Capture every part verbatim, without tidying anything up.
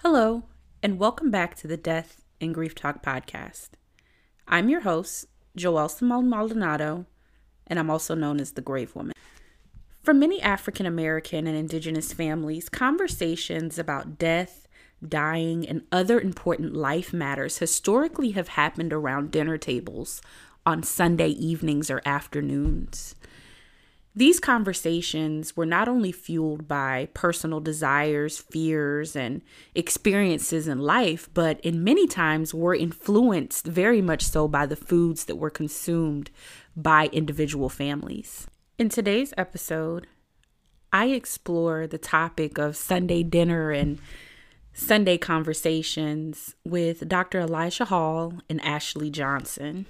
Hello, and welcome back to the Death and Grief Talk podcast. I'm your host, Joelle Simone Maldonado, and I'm also known as the Grave Woman. For many African American and Indigenous families, conversations about death, dying, and other important life matters historically have happened around dinner tables on Sunday evenings or afternoons. These conversations were not only fueled by personal desires, fears, and experiences in life, but in many times were influenced very much so by the foods that were consumed by individual families. In today's episode, I explore the topic of Sunday dinner and Sunday conversations with Doctor Elijah Hall and Ashley Johnson.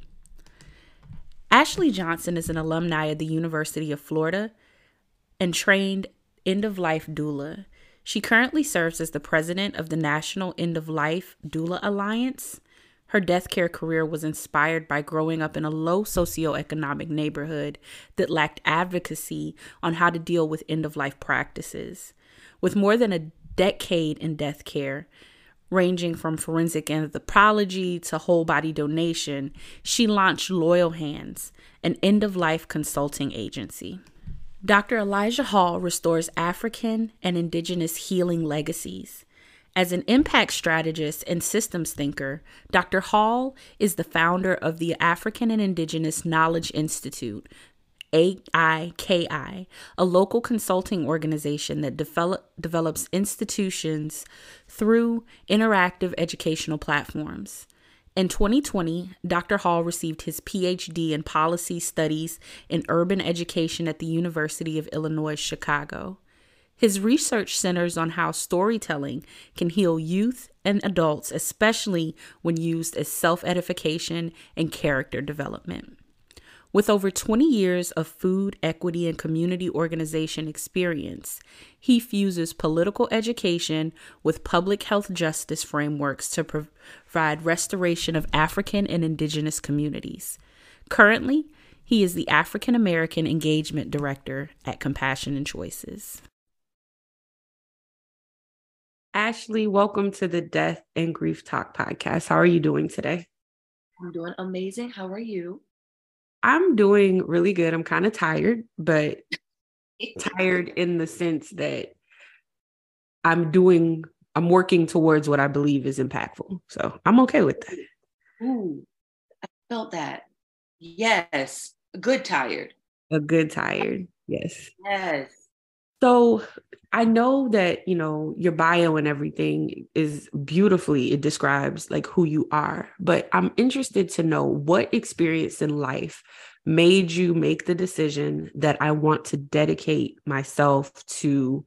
Ashley Johnson is an alumni of the University of Florida and trained end-of-life doula. She currently serves as the president of the National End-of-Life Doula Alliance. Her death care career was inspired by growing up in a low socioeconomic neighborhood that lacked advocacy on how to deal with end-of-life practices. With more than a decade in death care, ranging from forensic anthropology to whole body donation, she launched Loyal Hands, an end-of-life consulting agency. Doctor Elijah Hall restores African and Indigenous healing legacies. As an impact strategist and systems thinker, Doctor Hall is the founder of the African and Indigenous Knowledge Institute, A I K I, a local consulting organization that develop, develops institutions through interactive educational platforms. In twenty twenty, Doctor Hall received his P H D in Policy Studies in Urban Education at the University of Illinois, Chicago. His research centers on how storytelling can heal youth and adults, especially when used as self-edification and character development. With over twenty years of food equity and community organization experience, he fuses political education with public health justice frameworks to provide restoration of African and Indigenous communities. Currently, he is the African American Engagement Director at Compassion and Choices. Ashley, welcome to the Death and Grief Talk podcast. How are you doing today? I'm doing amazing. How are you? I'm doing really good. I'm kind of tired, but tired in the sense that I'm doing, I'm working towards what I believe is impactful. So I'm okay with that. Ooh, I felt that. Yes. A good tired. A good tired. Yes. Yes. So I know that, you know, your bio and everything is beautifully, it describes like who you are, but I'm interested to know what experience in life made you make the decision that I want to dedicate myself to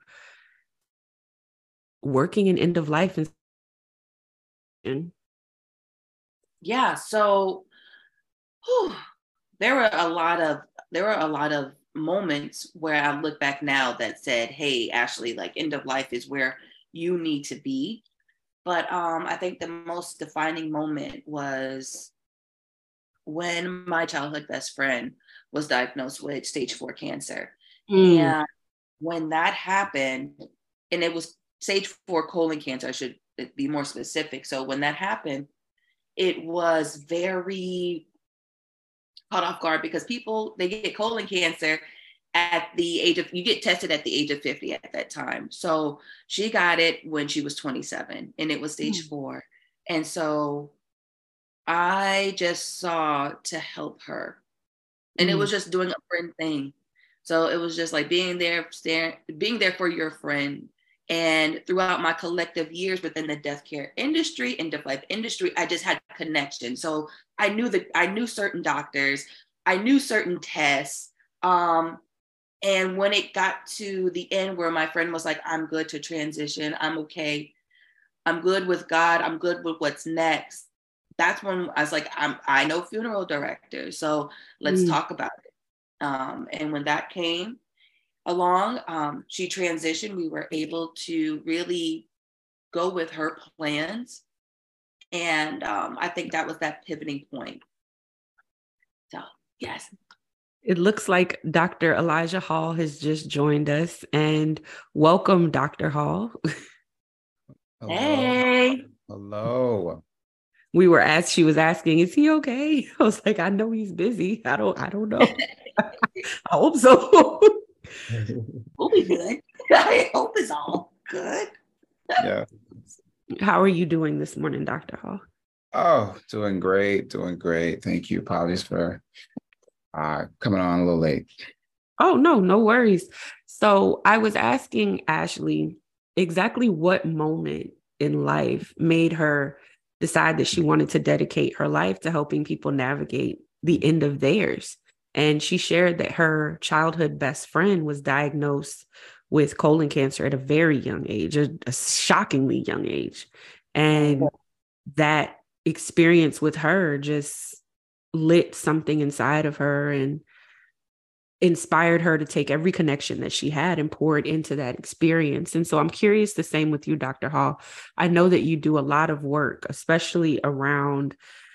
working in end of life. And yeah. So whew, there were a lot of, there were a lot of moments where I look back now that said, hey, Ashley, like end of life is where you need to be. But um, I think the most defining moment was when my childhood best friend was diagnosed with stage four cancer. Mm. And when that happened, and it was stage four colon cancer, I should be more specific. So when that happened, it was very caught off guard because people, they get colon cancer at the age of, you get tested at the age of fifty at that time. So she got it when she was twenty-seven and it was stage mm. four. And so I just saw to help her. And mm. it was just doing a friend thing. So it was just like being there, staring, being there for your friend. And throughout my collective years within the death care industry and death life industry, I just had connection. So I knew that I knew certain doctors, I knew certain tests. Um, and when it got to the end where my friend was like, I'm good to transition, I'm okay, I'm good with God, I'm good with what's next. That's when I was like, I'm, I know funeral directors, so let's mm. talk about it. Um, and when that came along, um, she transitioned, we were able to really go with her plans. And um, I think that was that pivoting point. So, yes. It looks like Doctor Elijah Hall has just joined us, and welcome, Doctor Hall. Hello. Hey. Hello. We were asked, she was asking, is he okay? I was like, I know he's busy. I don't, I don't know. I hope so. We'll be good. I hope it's all good. Yeah. How are you doing this morning, Doctor Hall? Oh, doing great. Doing great. Thank you. Apologies for uh coming on a little late. Oh, no, no worries. So I was asking Ashley exactly what moment in life made her decide that she wanted to dedicate her life to helping people navigate the end of theirs. And she shared that her childhood best friend was diagnosed with colon cancer at a very young age, a, a shockingly young age. And that experience with her just lit something inside of her and inspired her to take every connection that she had and pour it into that experience. And so I'm curious the same with you, Doctor Hall. I know that you do a lot of work, especially around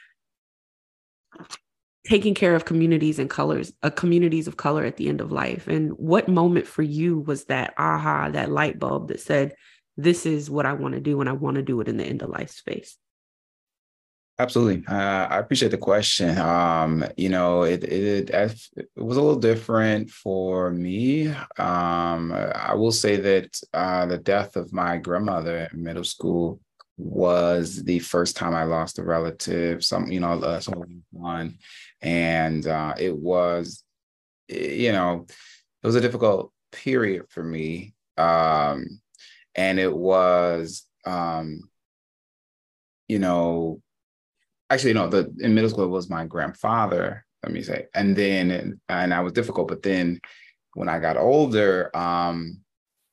taking care of communities and colors, uh, communities of color at the end of life. And what moment for you was that aha, that light bulb that said, this is what I want to do and I want to do it in the end of life space? Absolutely. Uh, I appreciate the question. Um, you know, it, it it it was a little different for me. Um, I will say that uh, the death of my grandmother in middle school was the first time I lost a relative, some, you know, uh, someone one, and uh, it was, you know, it was a difficult period for me, um, and it was, um, you know. Actually, no, the in middle school it was my grandfather, let me say. And then and I was difficult, but then when I got older, um,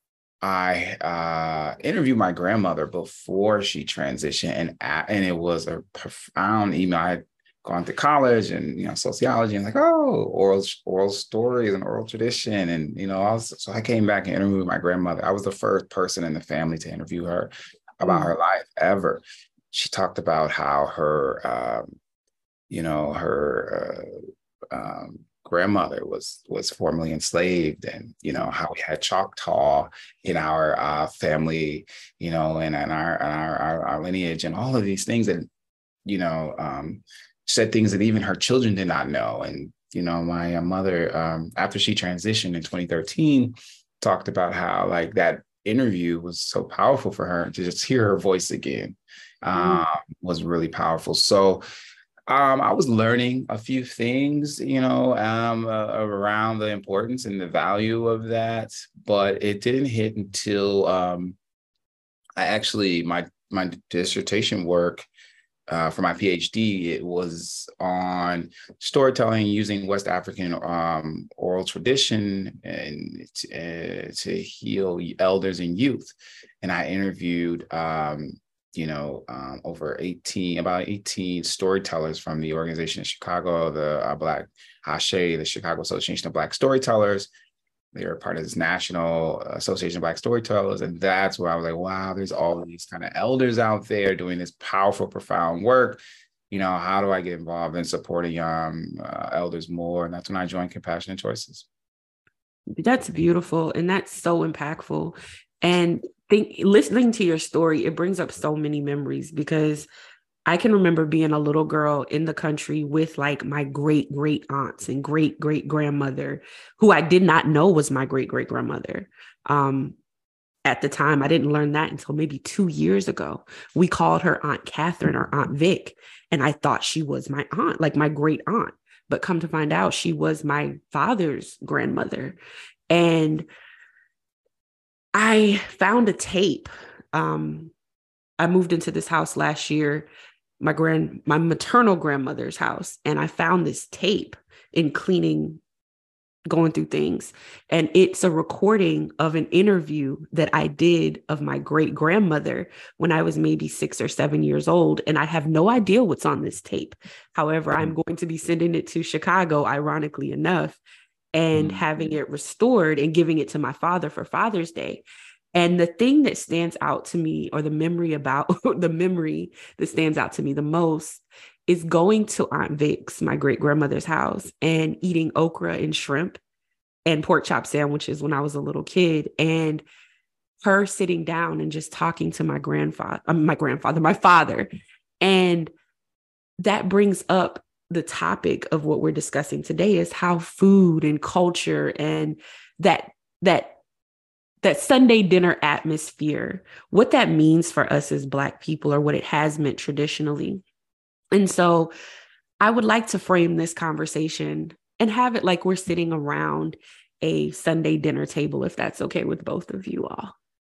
I uh interviewed my grandmother before she transitioned, and a- and it was a profound email. I had gone to college and you know sociology and like, oh, oral oral stories and oral tradition. And you know, I was so I came back and interviewed my grandmother. I was the first person in the family to interview her about Mm. her life ever. She talked about how her, um, you know, her uh, um, grandmother was was formerly enslaved, and you know how we had Choctaw in our uh, family, you know, and, and our, and our, our our lineage, and all of these things, and you know, um, said things that even her children did not know. And you know, my uh, mother, um, after she transitioned in twenty thirteen, talked about how like that interview was so powerful for her to just hear her voice again, Mm. um, was really powerful. So um, I was learning a few things, you know, um, uh, around the importance and the value of that, but it didn't hit until um, I actually my my dissertation work uh, for my PhD. It was on storytelling using West African um, oral tradition and uh, to heal elders and youth. And I interviewed, um, you know, um, over eighteen, about eighteen storytellers from the organization in Chicago, the uh, Black Ashe, the Chicago Association of Black Storytellers. They're part of this National Association of Black Storytellers. And that's where I was like, wow, there's all these kind of elders out there doing this powerful, profound work. You know, how do I get involved in supporting um, uh, elders more? And that's when I joined Compassionate Choices. That's beautiful. And that's so impactful. And think listening to your story, it brings up so many memories because I can remember being a little girl in the country with like my great great aunts and great great grandmother, who I did not know was my great great grandmother. Um, at the time, I didn't learn that until maybe two years ago. We called her Aunt Catherine or Aunt Vic, and I thought she was my aunt, like my great aunt. But come to find out, she was my father's grandmother. And I found a tape. Um, I moved into this house last year, my grand, my maternal grandmother's house, and I found this tape in cleaning, going through things. And it's a recording of an interview that I did of my great grandmother when I was maybe six or seven years old. And I have no idea what's on this tape. However, I'm going to be sending it to Chicago, ironically enough, and Mm-hmm. having it restored and giving it to my father for Father's Day. And the thing that stands out to me, or the memory about the memory that stands out to me the most, is going to Aunt Vic's, my great grandmother's house, and eating okra and shrimp and pork chop sandwiches when I was a little kid. And her sitting down and just talking to my grandfather, um, my grandfather, my father. And that brings up the topic of what we're discussing today, is how food and culture and that, that, that Sunday dinner atmosphere, what that means for us as Black people, or what it has meant traditionally. And so I would like to frame this conversation and have it like we're sitting around a Sunday dinner table, if that's okay with both of you all.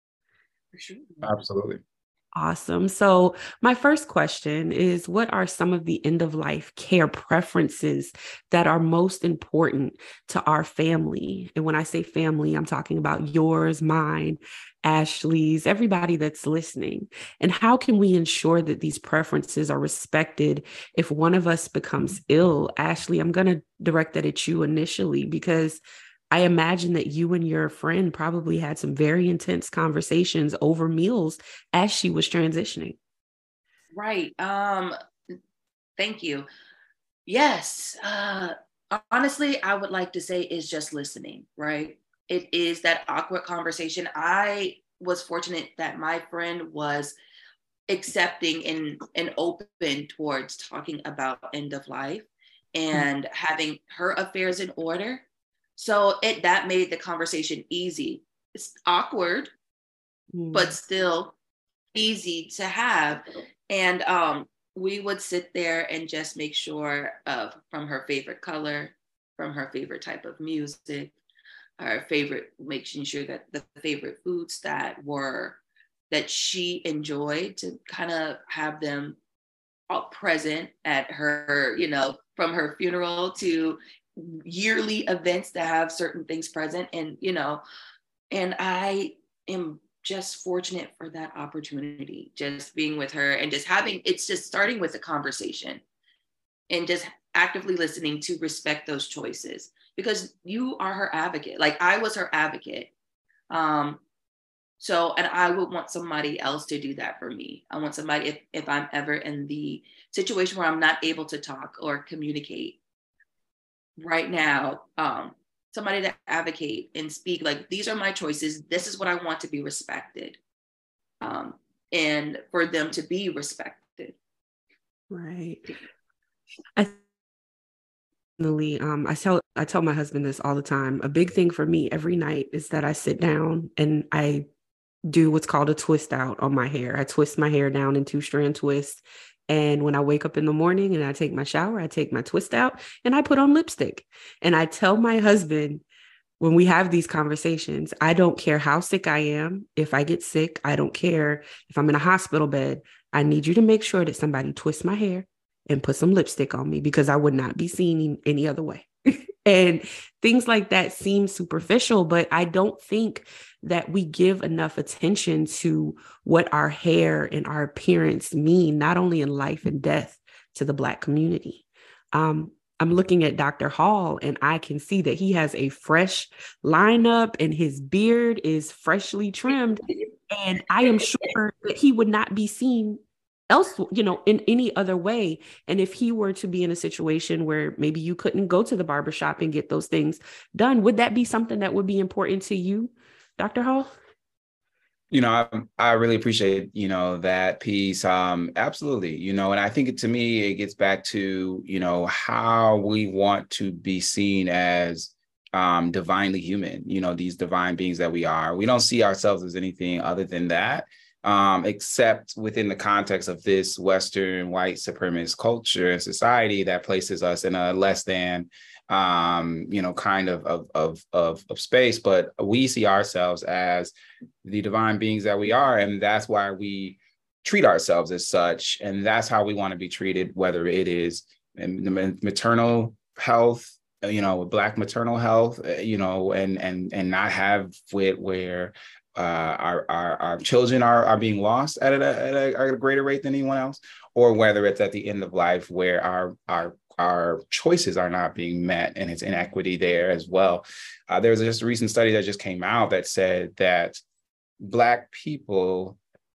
Absolutely. Awesome. So my first question is, what are some of the end of life care preferences that are most important to our family? And when I say family, I'm talking about yours, mine, Ashley's, everybody that's listening. And how can we ensure that these preferences are respected if one of us becomes ill? Ashley, I'm going to direct that at you initially, because I imagine that you and your friend probably had some very intense conversations over meals as she was transitioning. Right. Um, thank you. Yes. Uh, honestly, I would like to say is just listening, right? It is that awkward conversation. I was fortunate that my friend was accepting and, and open towards talking about end of life and mm-hmm. having her affairs in order. So it that made the conversation easy. It's awkward, mm. but still easy to have. And um, we would sit there and just make sure of from her favorite color, from her favorite type of music, her favorite, making sure that the favorite foods that were that she enjoyed, to kind of have them all present at her, you know, from her funeral to yearly events that have certain things present. And, you know, and I am just fortunate for that opportunity, just being with her and just having, it's just starting with a conversation and just actively listening to respect those choices, because you are her advocate. Like I was her advocate. Um, so, and I would want somebody else to do that for me. I want somebody, if, if I'm ever in the situation where I'm not able to talk or communicate right now, um, somebody to advocate and speak, like, these are my choices. This is what I want to be respected. Um, and for them to be respected. Right. I um, I tell I tell my husband this all the time. A big thing for me every night is that I sit down and I do what's called a twist out on my hair. I twist my hair down in two strand twists. And when I wake up in the morning and I take my shower, I take my twist out and I put on lipstick. And I tell my husband, when we have these conversations, I don't care how sick I am. If I get sick, I don't care if I'm in a hospital bed. I need you to make sure that somebody twists my hair and put some lipstick on me, because I would not be seen any other way. And things like that seem superficial, but I don't think that we give enough attention to what our hair and our appearance mean, not only in life and death, to the Black community. Um, I'm looking at Doctor Hall and I can see that he has a fresh lineup and his beard is freshly trimmed. And I am sure that he would not be seen else, you know, in any other way. And if he were to be in a situation where maybe you couldn't go to the barbershop and get those things done, would that be something that would be important to you, Doctor Hall? You know, I, I really appreciate, you know, that piece. Um, absolutely. You know, and I think it, to me, it gets back to, you know, how we want to be seen as um, divinely human, you know, these divine beings that we are. We don't see ourselves as anything other than that. Um, except within the context of this Western white supremacist culture and society that places us in a less than, um, you know, kind of, of, of, of, of space. But we see ourselves as the divine beings that we are. And that's why we treat ourselves as such. And that's how we want to be treated, whether it is in maternal health, you know, Black maternal health, you know, and, and, and not have it where Uh, our, our our children are are being lost at a, at a at a greater rate than anyone else, or whether it's at the end of life where our our our choices are not being met and it's inequity there as well. Uh, there was just a recent study that just came out that said that Black people,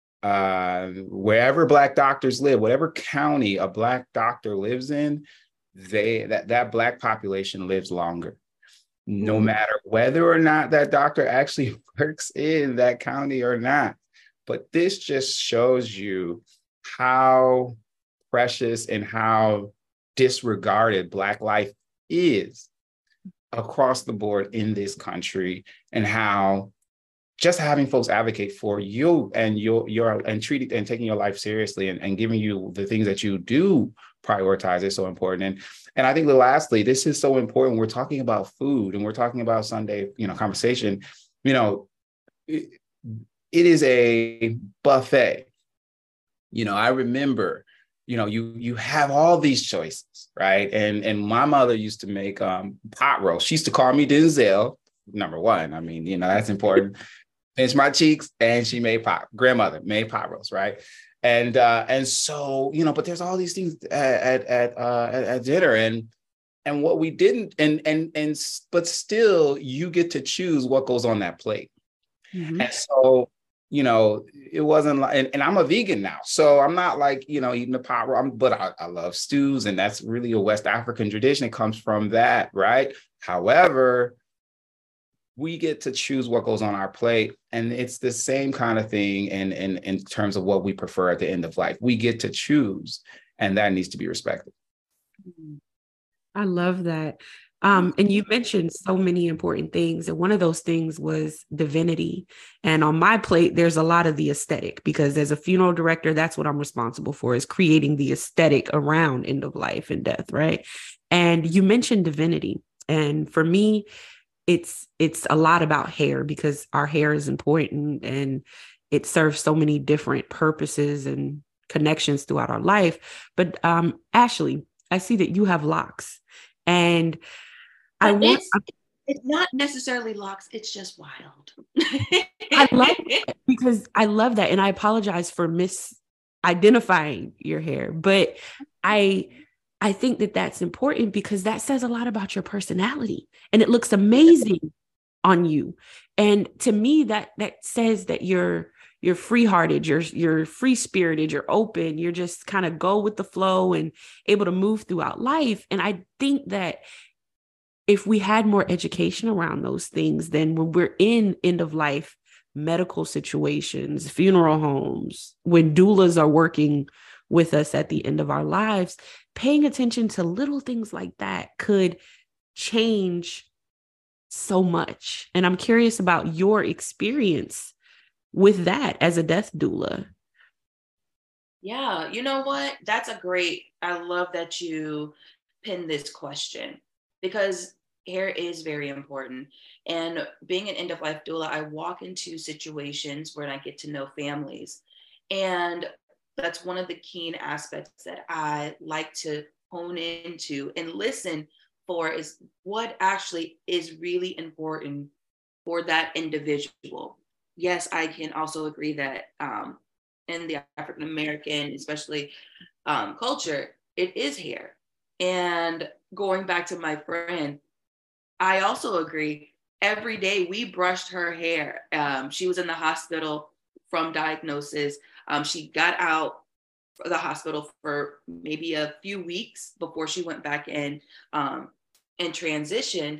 uh, wherever Black doctors live, whatever county a Black doctor lives in, they that that Black population lives longer. no Mhm. matter whether or not that doctor actually works in that county or not. But this just shows you how precious and how disregarded Black life is across the board in this country, and how just having folks advocate for you and your your and treating and taking your life seriously, and, and giving you the things that you do prioritize is so important. And and I think that lastly, this is so important. We're talking about food and we're talking about Sunday, you know, conversation. You know, it, it is a buffet. You know, I remember, you know, you you have all these choices, right? And and my mother used to make um pot roast. She used to call me Denzel, number one. I mean, you know, that's important. Pinch my cheeks, and she made pot. Grandmother made pot roast, right? And uh, and so, you know, but there's all these things at at at, uh, at, at dinner, and and what we didn't, and and and s- but still, you get to choose what goes on that plate. Mhm. And so, you know, it wasn't like, and, and I'm a vegan now, so I'm not like, you know, eating the pot roast, I'm- but I, I love stews, and that's really a West African tradition. It comes from that, right? However, we get to choose what goes on our plate, and it's the same kind of thing in, in in terms of what we prefer at the end of life. We get to choose, and that needs to be respected. I love that. Um, and you mentioned so many important things. And one of those things was divinity. And on my plate, there's a lot of the aesthetic, because as a funeral director, that's what I'm responsible for, is creating the aesthetic around end of life and death, right? And you mentioned divinity. And for me, it's it's a lot about hair, because our hair is important and it serves so many different purposes and connections throughout our life. But um, Ashley, I see that you have locks, and I But want it's it's not necessarily locks, it's just wild. I love it, because I love that, and I apologize for misidentifying your hair, but I I think that that's important, because that says a lot about your personality, and it looks amazing on you. And to me, that that says that you're you're free-hearted, you're you're free-spirited, you're open, you're just kind of go with the flow and able to move throughout life. And I think that if we had more education around those things, then when we're in end of life medical situations, funeral homes, when doulas are working with us at the end of our lives, paying attention to little things like that could change so much. And I'm curious about your experience with that as a death doula. Yeah, you know what? That's a great, I love that you pinned this question, because hair is very important. And being an end of life doula, I walk into situations where I get to know families. And that's one of the keen aspects that I like to hone into and listen for, is what actually is really important for that individual. Yes, I can also agree that um, in the African American, especially um, culture, it is hair. And going back to my friend, I also agree. Every day we brushed her hair. Um, she was in the hospital from diagnosis. Um, she got out of the hospital for maybe a few weeks before she went back in um, and transitioned.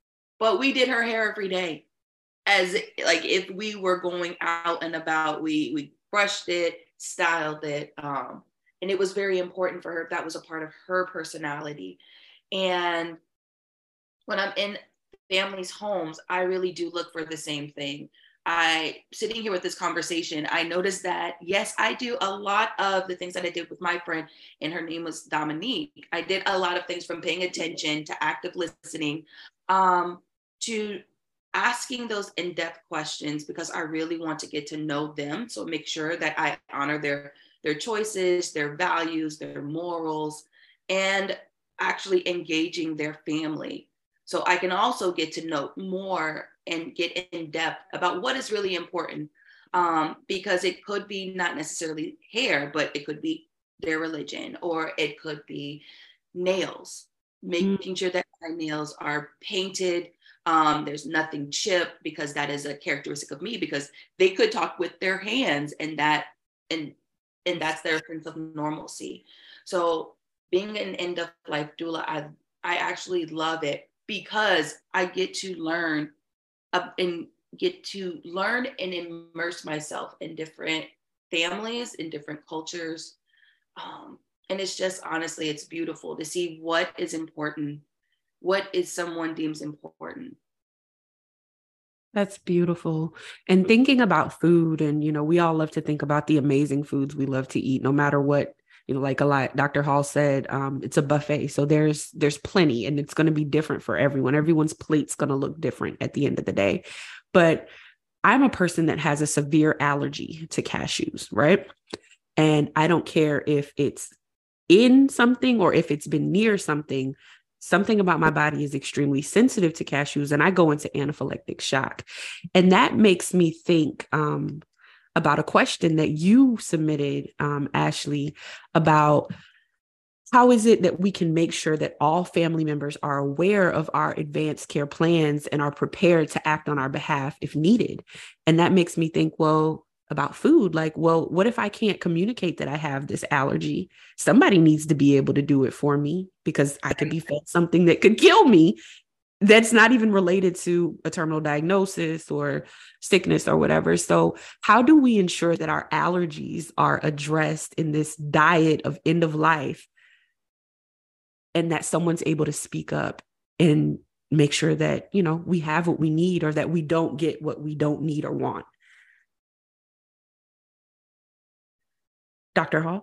But we did her hair every day, as like if we were going out and about. We we brushed it, styled it, um, and it was very important for her. That was a part of her personality. And when I'm in families' homes, I really do look for the same thing. I, sitting here with this conversation, I noticed that, yes, I do a lot of the things that I did with my friend, and her name was Dominique. I did a lot of things, from paying attention to active listening, um, to asking those in-depth questions, because I really want to get to know them. So make sure that I honor their their choices, their values, their morals, and actually engaging their family. So I can also get to know more and get in depth about what is really important. Um, because it could be not necessarily hair, but it could be their religion, or it could be nails, Mm. making sure that my nails are painted. Um, there's nothing chipped, because that is a characteristic of me, because they could talk with their hands, and that, and, and that's their sense of normalcy. So being an end of life doula, I, I actually love it, because I get to learn uh, and get to learn and immerse myself in different families, in different cultures. Um, and it's just, honestly, it's beautiful to see what is important, what is someone deems important. That's beautiful. And thinking about food, and, you know, we all love to think about the amazing foods we love to eat, no matter what, you know, like a lot, Doctor Hall said, um, it's a buffet. So there's, there's plenty, and it's going to be different for everyone. Everyone's plate's going to look different at the end of the day. But I'm a person that has a severe allergy to cashews, right? And I don't care if it's in something or if it's been near something. Something about my body is extremely sensitive to cashews, and I go into anaphylactic shock. And that makes me think um, about a question that you submitted, um, Ashley, about how is it that we can make sure that all family members are aware of our advanced care plans and are prepared to act on our behalf if needed? And that makes me think, well, about food, like, well, what if I can't communicate that I have this allergy? Somebody needs to be able to do it for me, because I could be fed something that could kill me that's not even related to a terminal diagnosis or sickness or whatever. So how do we ensure that our allergies are addressed in this diet of end of life, and that someone's able to speak up and make sure that, you know, we have what we need, or that we don't get what we don't need or want? Doctor Hall?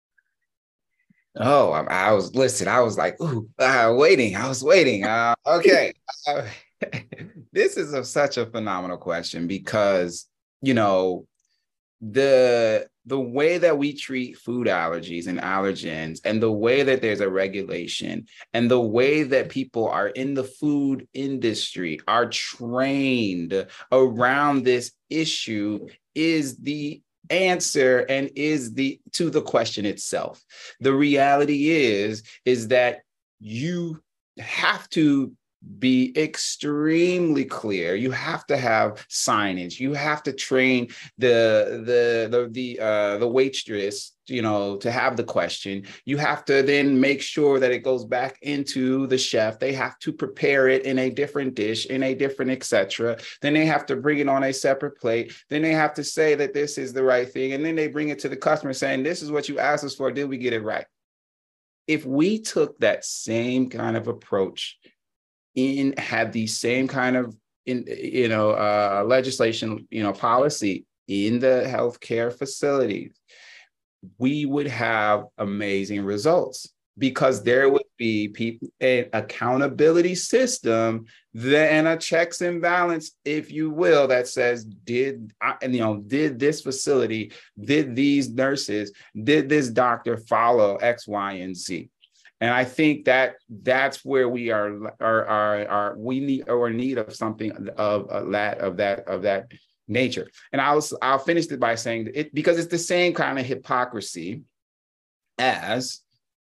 Oh, I, I was, listen, I was like, ooh, uh, waiting. I was waiting. Uh, okay. Uh, this is a, such a phenomenal question, because, you know, the the way that we treat food allergies and allergens, and the way that there's a regulation, and the way that people are in the food industry are trained around this issue is the answer, and is the to the question itself. The reality is, is that you have to be extremely clear. You have to have signage. You have to train the the the the uh, the waitress, you know, to have the question. You have to then make sure that it goes back into the chef. They have to prepare it in a different dish, in a different et cetera. Then they have to bring it on a separate plate. Then they have to say that this is the right thing, and then they bring it to the customer saying, "This is what you asked us for. Did we get it right?" If we took that same kind of approach, in had the same kind of in you know uh, legislation, you know, policy in the healthcare facilities, we would have amazing results, because there would be people, an accountability system, then a checks and balance, if you will, that says, did I, and you know, did this facility, did these nurses, did this doctor follow X, Y, and Z? And I think that that's where we are, are, are, are we need or in need of something of, of that, of that, of that nature. And I'll, I'll finish it by saying it, because it's the same kind of hypocrisy as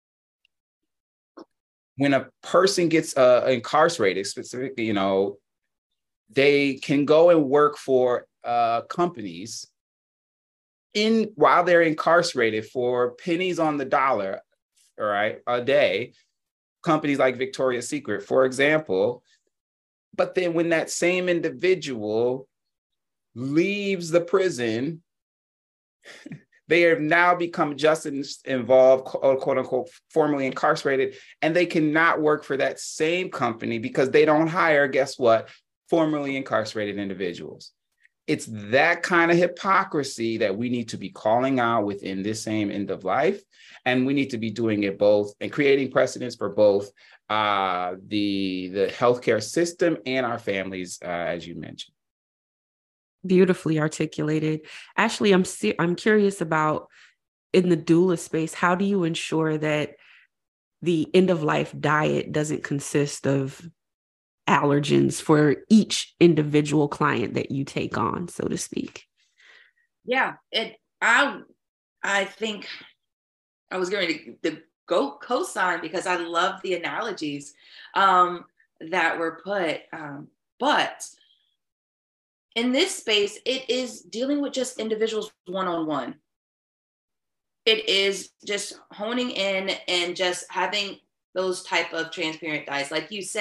when a person gets uh, incarcerated, specifically, you know, they can go and work for uh, companies in while they're incarcerated for pennies on the dollar, all right, a day, companies like Victoria's Secret, for example. But then when that same individual leaves the prison, they have now become justice involved, quote unquote, formerly incarcerated, and they cannot work for that same company because they don't hire, guess what, formerly incarcerated individuals. It's that kind of hypocrisy that we need to be calling out within this same end of life. And we need to be doing it both and creating precedents for both uh, the, the healthcare system and our families, uh, as you mentioned. Beautifully articulated. Ashley, I'm I'm curious about, in the doula space, how do you ensure that the end of life diet doesn't consist of allergens for each individual client that you take on, so to speak? Yeah, it. I I think I was going to, to go co-sign, because I love the analogies um, that were put, um, but in this space, it is dealing with just individuals one-on-one. It is just honing in and just having those type of transparent diets. Like you said,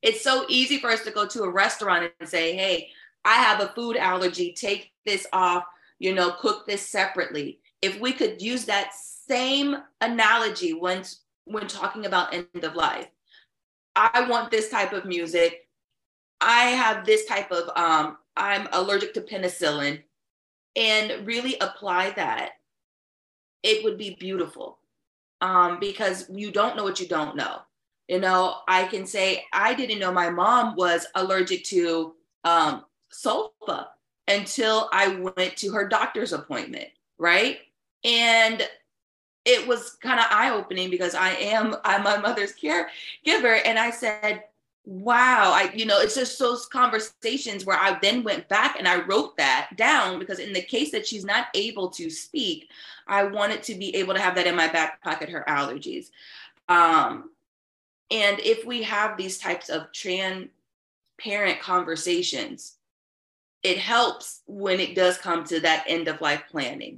It's so easy for us to go to a restaurant and say, hey, I have a food allergy, take this off, you know, cook this separately. If we could use that same analogy when, when talking about end of life, I want this type of music. I have this type of, um, I'm allergic to penicillin, and really apply that. It would be beautiful, um, because you don't know what you don't know. You know, I can say, I didn't know my mom was allergic to um, sulfa until I went to her doctor's appointment, right? And it was kind of eye-opening because I am, I'm my mother's caregiver. And I said, wow, I, you know, it's just those conversations where I then went back and I wrote that down, because in the case that she's not able to speak, I wanted to be able to have that in my back pocket, her allergies. Um, and if we have these types of transparent conversations, it helps when it does come to that end of life planning.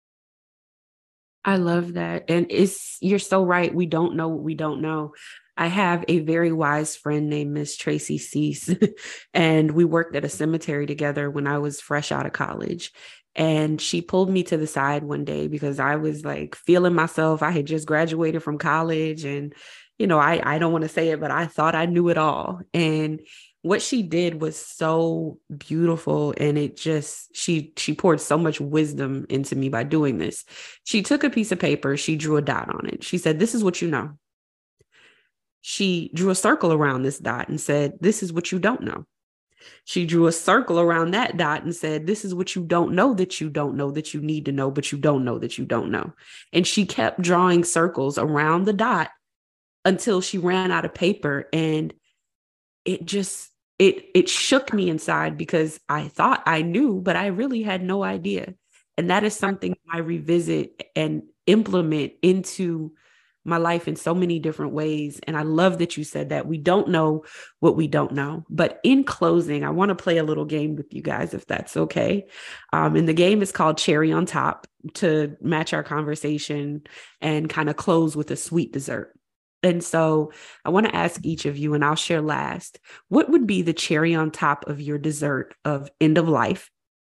I love that. And it's, you're so right. We don't know what we don't know. I have a very wise friend named Miss Tracy Cease, and we worked at a cemetery together when I was fresh out of college. And she pulled me to the side one day because I was like feeling myself. I had just graduated from college, and, you know, I, I don't want to say it, but I thought I knew it all. And what she did was so beautiful. And it just, she, she poured so much wisdom into me by doing this. She took a piece of paper, she drew a dot on it. She said, "This is what you know." She drew a circle around this dot and said, "This is what you don't know." She drew a circle around that dot and said, "This is what you don't know that you don't know that you need to know, but you don't know that you don't know." And she kept drawing circles around the dot until she ran out of paper. And it just, it, it shook me inside because I thought I knew, but I really had no idea. And that is something I revisit and implement into my life in so many different ways. And I love that you said that we don't know what we don't know. But in closing, I want to play a little game with you guys, if that's okay. Um, and the game is called Cherry on Top, to match our conversation and kind of close with a sweet dessert. And so I want to ask each of you, and I'll share last, what would be the cherry on top of your dessert of end of life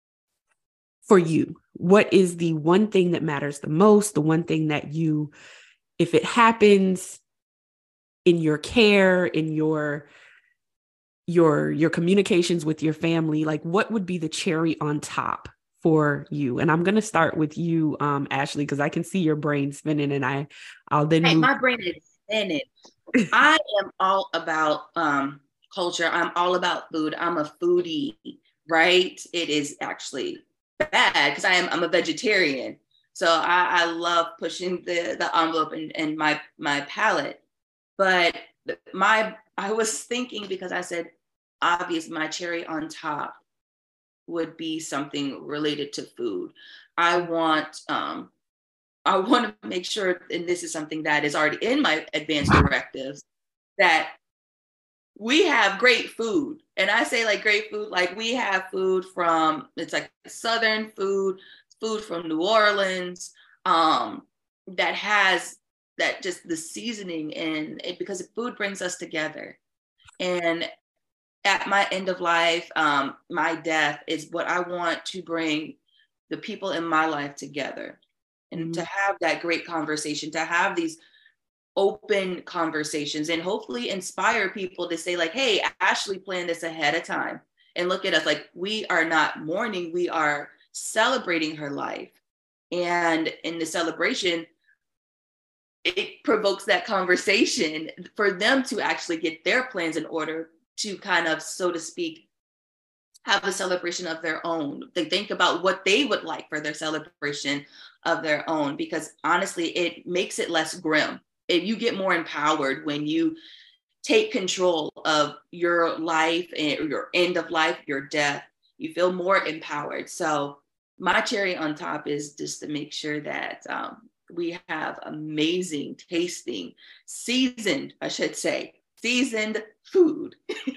for you? What is the one thing that matters the most? The one thing that you, if it happens in your care, in your, your, your communications with your family, like what would be the cherry on top for you? And I'm going to start with you, um, Ashley, because I can see your brain spinning, and I, I'll then hey, move- my brain is spinning. I am all about um, culture. I'm all about food. I'm a foodie, right? It is actually bad because I am, I'm a vegetarian. So I, I love pushing the, the envelope and, and my, my palate. But my, I was thinking, because I said, obvious, my cherry on top would be something related to food. I want, um, I want to make sure, and this is something that is already in my advanced directives, that we have great food. And I say like great food, like we have food from, it's like Southern food, food from New Orleans, um, that has that just the seasoning in it, because food brings us together. And at my end of life, um, my death is what I want to bring the people in my life together, and mm-hmm. to have that great conversation, to have these open conversations, and hopefully inspire people to say like, hey, Ashley planned this ahead of time, and look at us, like we are not mourning, we are celebrating her life. And in the celebration, it provokes that conversation for them to actually get their plans in order to kind of, so to speak, have a celebration of their own. They think about what they would like for their celebration of their own, because honestly, it makes it less grim. If you get more empowered when you take control of your life and your end of life, your death, you feel more empowered. So my cherry on top is just to make sure that um, we have amazing tasting, seasoned, I should say, seasoned food.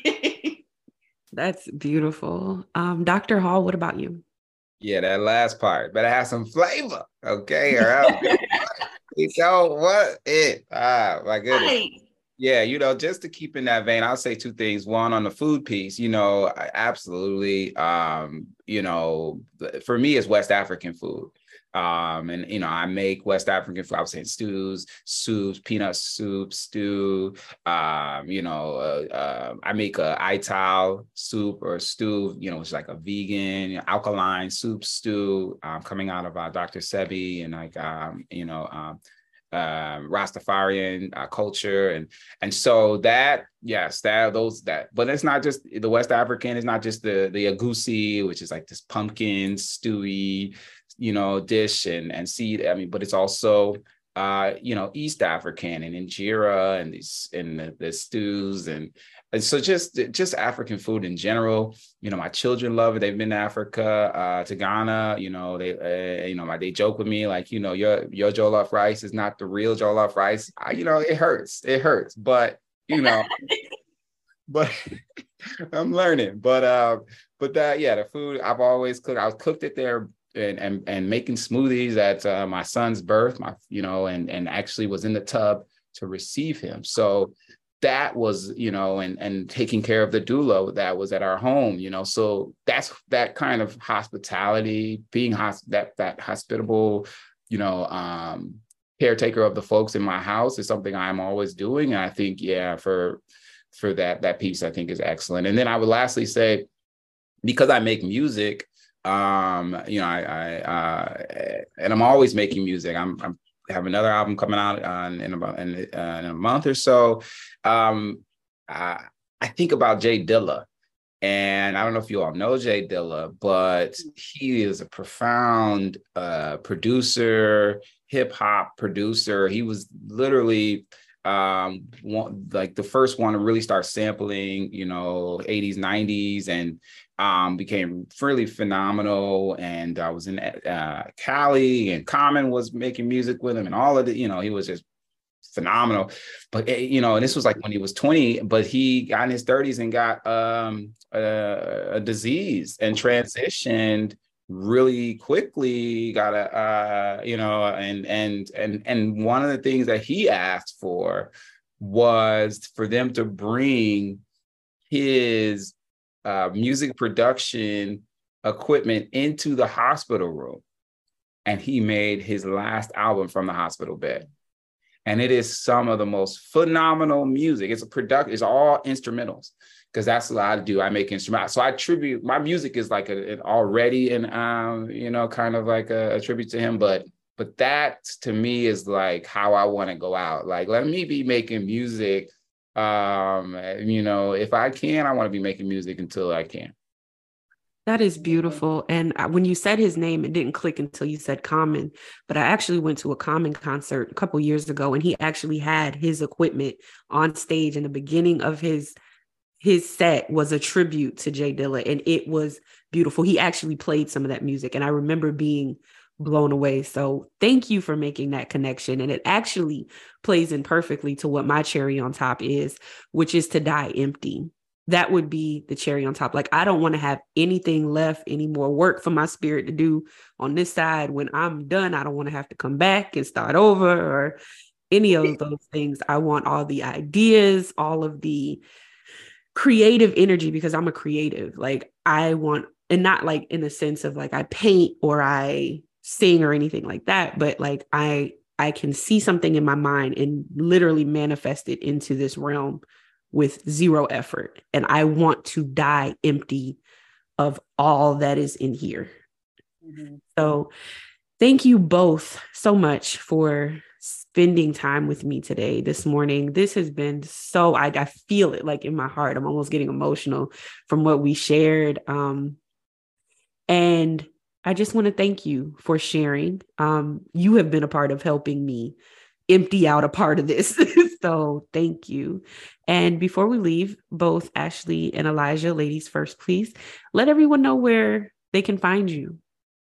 That's beautiful. Um, Doctor Hall, what about you? Yeah, that last part better have some flavor, okay? Or else you know what it. Ah, my goodness. Right. Yeah, you know, just to keep in that vein, I'll say two things. One, on the food piece, you know, I- absolutely. Um, you know, for me, it's West African food. Um, and you know, I make West African food. I was saying stews, soups, peanut soup, stew. Um, you know, uh, uh, I make a ital soup or stew. You know, it's like a vegan alkaline soup stew, um, coming out of uh, doctor Sebi and like um, you know, um, um, Rastafarian uh, culture, and and so that yes, that those that, but it's not just the West African. It's not just the the agusi, which is like this pumpkin stewy, you know, dish and and seed. I mean, but it's also uh, you know, East African and injera and these and the, the stews and and so just just African food in general. You know, my children love it. They've been to Africa, uh, to Ghana. You know, they uh, you know, my they joke with me like, you know, your your jollof rice is not the real jollof rice. I, you know, it hurts. It hurts, but you know, but I'm learning. But uh, but that yeah, the food I've always cooked. I was cooked it there and and and making smoothies at uh, my son's birth. My you know, and and actually was in the tub to receive him. So that was, you know, and and taking care of the doula that was at our home, you know. So that's that kind of hospitality, being hosp- that that hospitable, you know, um, caretaker of the folks in my house is something I'm always doing. And I think, yeah, for for that that piece, I think is excellent. And then I would lastly say, because I make music, um, you know, I, I uh, and I'm always making music. I'm, I'm have another album coming out uh, in about in, uh, in a month or so. Um, I, I think about Jay Dilla, and I don't know if you all know Jay Dilla, but he is a profound uh, producer, hip hop producer. He was literally um, one, like the first one to really start sampling, you know, eighties, nineties, and um, became really phenomenal. And I was in uh, Cali, and Common was making music with him, and all of the, you know, he was just phenomenal. But you know, and this was like when he was twenty, but he got in his thirties and got um, a, a disease and transitioned really quickly. Got a uh, you know, and and and and one of the things that he asked for was for them to bring his uh, music production equipment into the hospital room, and he made his last album from the hospital bed. And it is some of the most phenomenal music. It's a product. It's all instrumentals, because that's what I do. I make instrumentals. So I tribute. My music is like a, an already an um, you know, kind of like a, a tribute to him. But but that to me is like how I want to go out. Like, let me be making music. Um, you know, if I can, I want to be making music until I can. That is beautiful. And when you said his name, it didn't click until you said Common. But I actually went to a Common concert a couple years ago, and he actually had his equipment on stage. And the beginning of his his set was a tribute to Jay Dilla, and it was beautiful. He actually played some of that music, and I remember being blown away. So thank you for making that connection. And it actually plays in perfectly to what my cherry on top is, which is to die empty. That would be the cherry on top. Like, I don't want to have anything left, any more work for my spirit to do on this side. When I'm done, I don't want to have to come back and start over or any of those things. I want all the ideas, all of the creative energy, because I'm a creative. Like, I want, and not like in the sense of like I paint or I sing or anything like that, but like I I can see something in my mind and literally manifest it into this realm with zero effort. And I want to die empty of all that is in here. Mm-hmm. So thank you both so much for spending time with me today, this morning. This has been so, I, I feel it like in my heart. I'm almost getting emotional from what we shared. Um, and I just want to thank you for sharing. Um, you have been a part of helping me empty out a part of this. So thank you. And before we leave, both Ashley and Elijah, ladies first, please let everyone know where they can find you.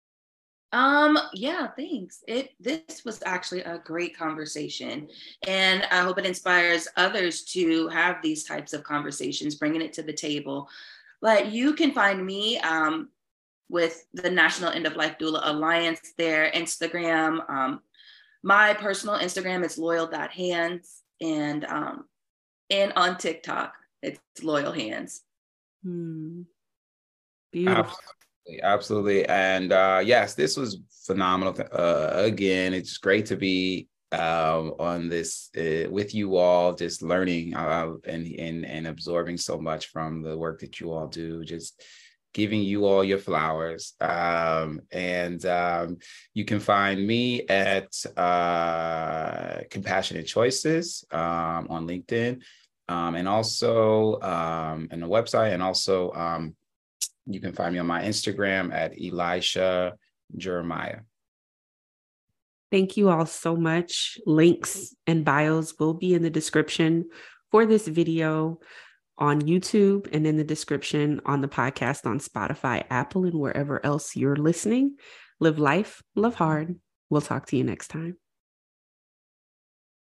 Um, yeah, thanks. It this was actually a great conversation, and I hope it inspires others to have these types of conversations, bringing it to the table. But you can find me um, with the National End of Life Doula Alliance, their Instagram. Um, my personal Instagram is loyal dot hands, and um, and on TikTok. It's Loyal Hands. Hmm. Beautiful. Absolutely, absolutely. And uh, yes, this was phenomenal. Uh, again, it's great to be um, on this uh, with you all, just learning uh, and, and, and absorbing so much from the work that you all do, just giving you all your flowers. Um, and um, you can find me at uh, Compassionate Choices um, on LinkedIn, um, and also um, and the website, and also um, you can find me on my Instagram at Elisha Jeremiah. Thank you all so much. Links and bios will be in the description for this video on YouTube and in the description on the podcast on Spotify, Apple, and wherever else you're listening. Live life, love hard. We'll talk to you next time.